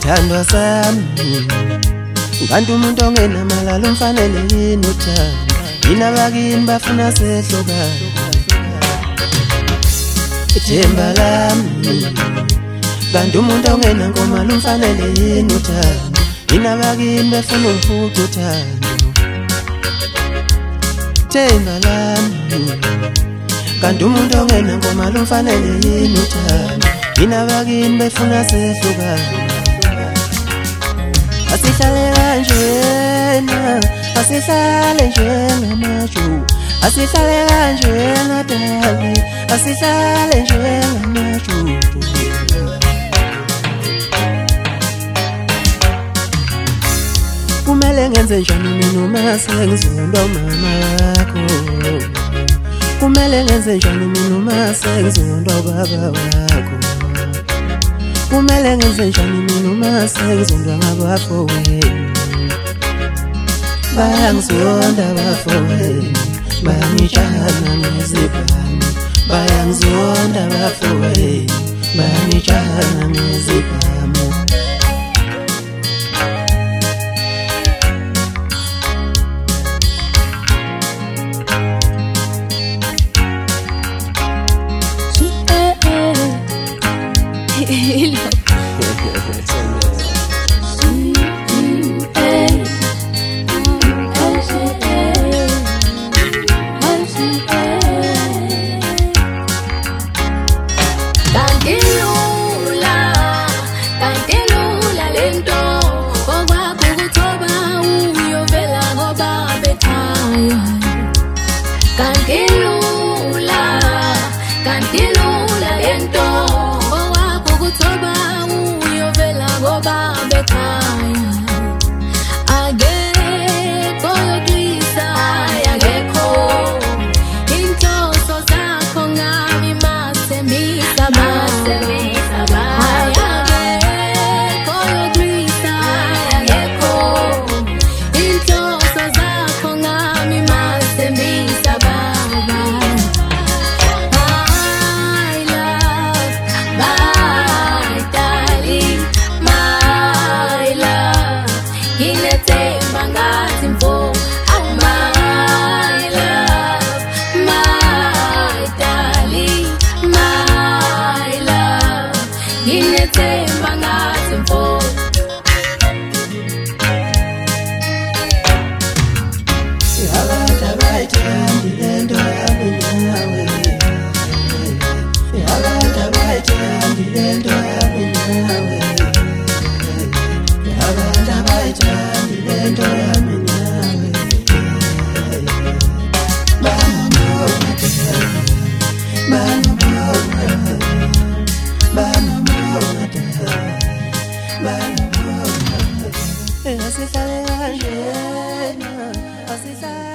Thandwa sami kanti umuntu ongenamalalo umfanele yini uthando yina bakini bafuna sehlukana ithemba lami kanti umuntu ongenankomalo umfanele yini uthando yina bakini bafuna umfuqa uthando ithemba lami kanti umuntu ongenankomalo umfanele yini uthando yina bakini bafuna sehlukana Asihlale kanjena, asihlale njengamaju Asihlale kanjena dali, asihlale njengamaju Kumele ngenze njani mina uma sengizondwa umama wakho Kumele ngenze njani mina uma sengizondwa ubaba wakho Kumele ngenze njani mina uma sengizondwa ngabafowenu Bayangizonda abafowenu Bayangitshana ngezibhamu Bayangizonda abafowenu Bayangitshana ngezibhamu Asihlale kanjena, asihlale